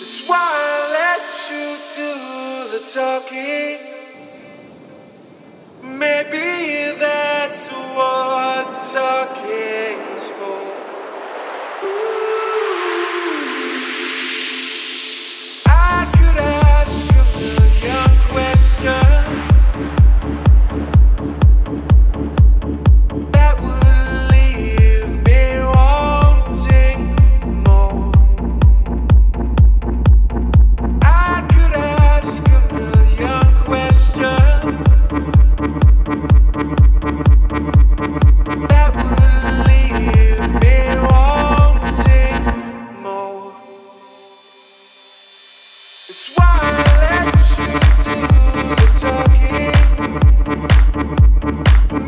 That's why I let you do the talking. Maybe that's what talking's for. I could ask a million questions that would leave me wanting more. I could ask a million questions that would leave me wanting more. It's why I let you do the talking.